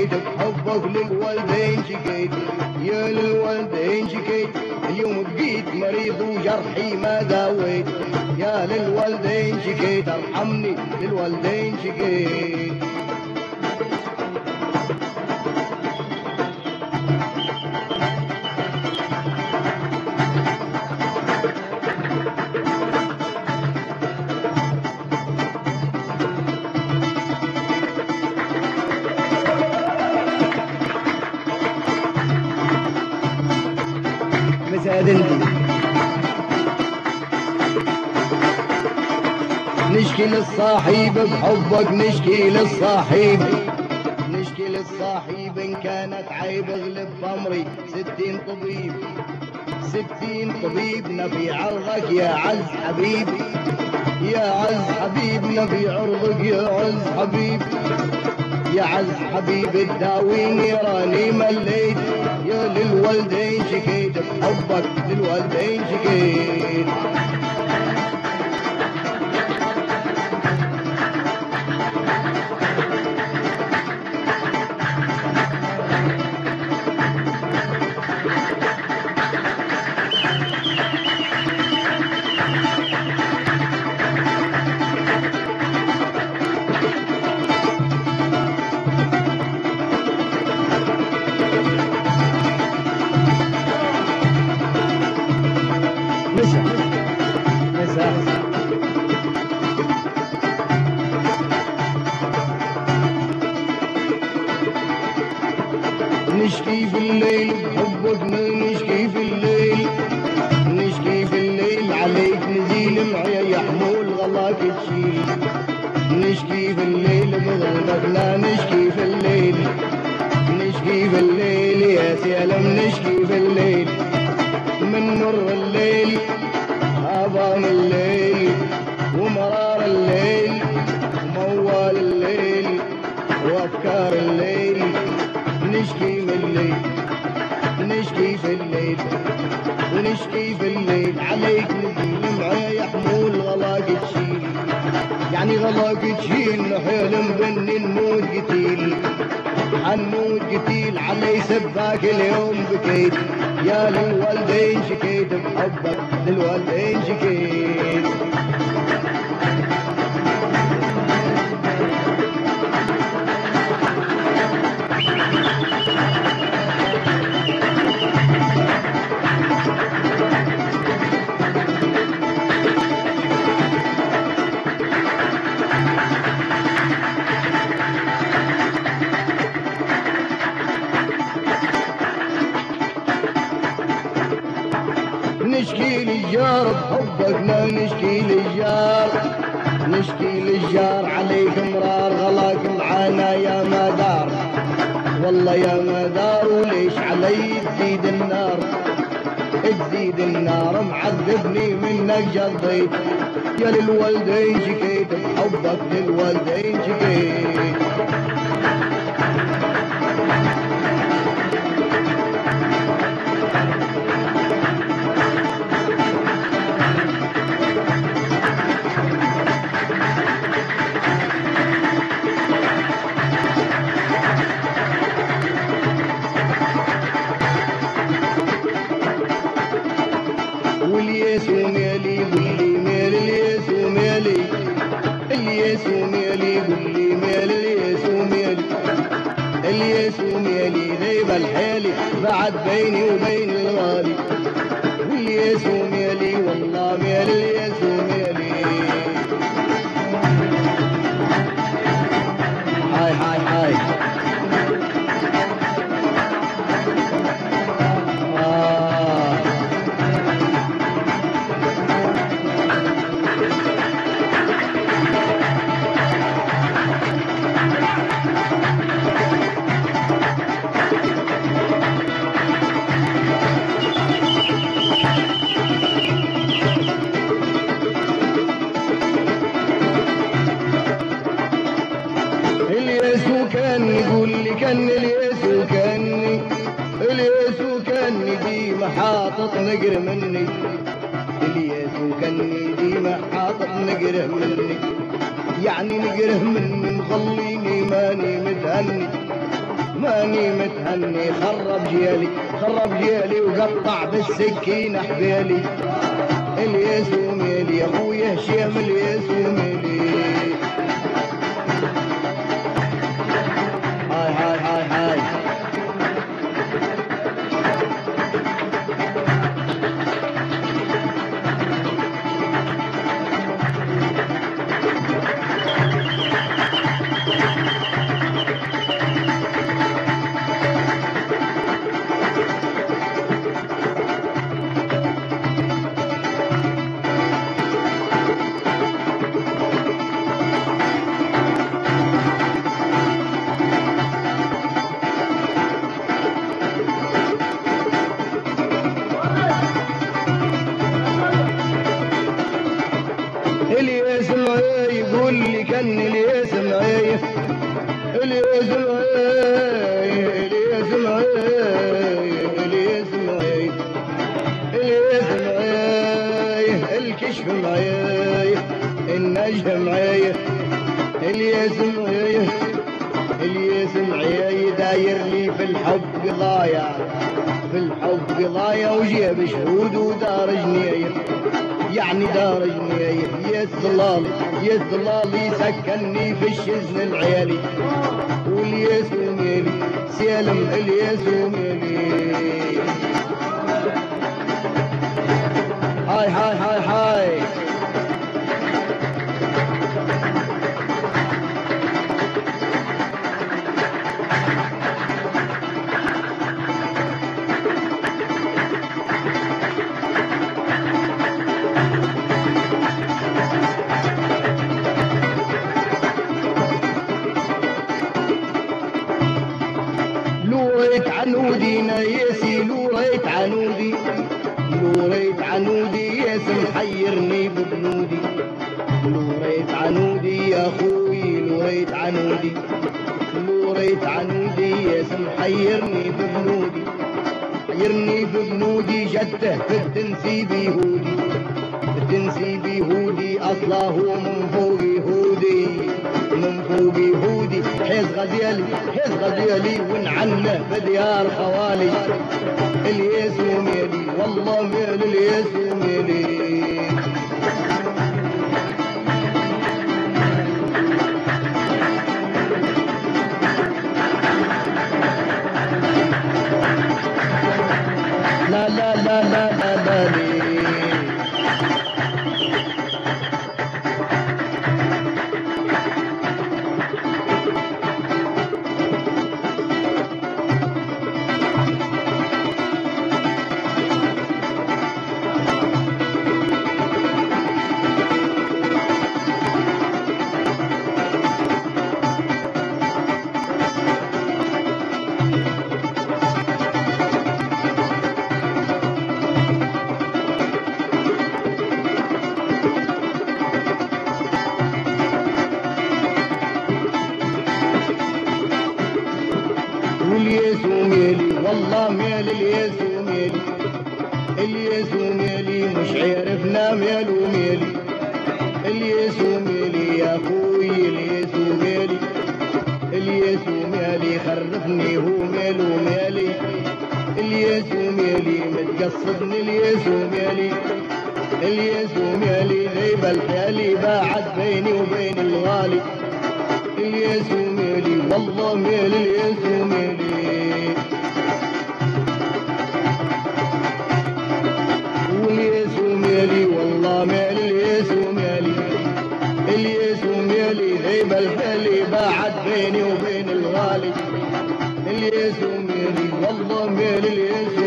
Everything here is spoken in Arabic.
شكيت بحبك للوالدين شكيت يا للوالدين شكيت اليوم بقيت مريض وجرحي ما داويت يا للوالدين شكيت ارحمني للوالدين شكيت مسادنتي نشكي للصاحب بحبك نشكي للصاحب نشكي للصاحب ان كانت عيب اغلب بامري 60 طبيب 60 طبيب نبي عرضك يا عز حبيبي يا عز حبيب نبي عرضك يا عز حبيب يا عز حبيب تداويني راني مليت يا للوالدين شكيت بحبك للوالدين شكيت نشكي في الليل بحبك نشكي في الليل نشكي في الليل عليك نزيل معايا يا حمول غلاك تشيل نشكي في الليل بغلبك لا نشكي في الليل نشكي في الليل يا سلام نشكي في الليل من مر الليل هضام الليل ومرار الليل وموال الليل وافكار الليل نشكي من الليل نشكي في الليل ونشكي في الليل عليك نزيل معايا يا حمول غلاك تشيل يعني غلاك تشيل نحلم بني نموت قتيل حنموت قتيل علي سباك اليوم بكيت يا للوالدين شكيت بحبك للوالدين شكيت نشكي للجار بحبك لا نشكي للجار نشكي للجار عليك مرار غلاك معانا يا مدار والله يا مدار وليش علي تزيد النار تزيد النار معذبني منك جضيت يا للوالدين شكيت بحبك للوالدين شكيت والياس ومالي قولي مال الياس ومالي الياس ومالي قولي مال الياس ومالي الياس ومالي غيب الحالي بعد بيني وبين الغالي والياس ومالي والله مال الياس ومالي هاي هاي هاي كان الياس وكاني ديما حاطط نقر مني الياس وكاني ديما حاطط نقره مني يعني نقره مني مخليني ماني متهني ماني متهني خرب جيالي وقطع بالسكينة حبيلي الياس وميلي يا اخويا هشام الياس وميلي هاي هاي هاي هاي الياس معاي يقول لي كان الياس معاي الياس معاي الياس معاي الياس معاي الياس معاي الكشف معاي النجم معاي الياس معاي الياس معاي داير لي في الحب ضايع في الحب ضايع وجيب شهود ودار جنيه يعني دار جنيه يا الظلال يسكنني في الشزن العيالي والياس وميلي سالم الياس وميلي هاي هاي هاي هاي لوريت عنودي نايسي لوريت عنودي لوريت عنودي ياس محيرني ببنودي لوريت عنودي يا اخوي لوريت عنودي لوريت عنودي ياس محيرني ببنودي حيرني ببنودي جده في التنسيب يهودي التنسيب يهودي اصله من فوق يهودي من فوق يهودي حيز غزيالي ونعنه بديار خوالي الياس وميلي والله ميل الياس وميلي لا لا لا لا لا لا لي والياس وميلي والله ميل الياس وميلي الياس وميلي مش عرفنا ميل وميلي الياس وميلي يا اخوي الياس وميلي الياس وميلي خرفني هو ميل وميلي الياس وميلي متقصدني الياس وميلي الياس وميلي غيب الحالي باعد بيني وبين الغالي الياس وميلي والله ميل الياس وميلي والياس وميلي والله ميل الياس وميلي الياس وميلي غيب الحالي باعد بيني وبين الغالي الياس وميلي والله ميل الياس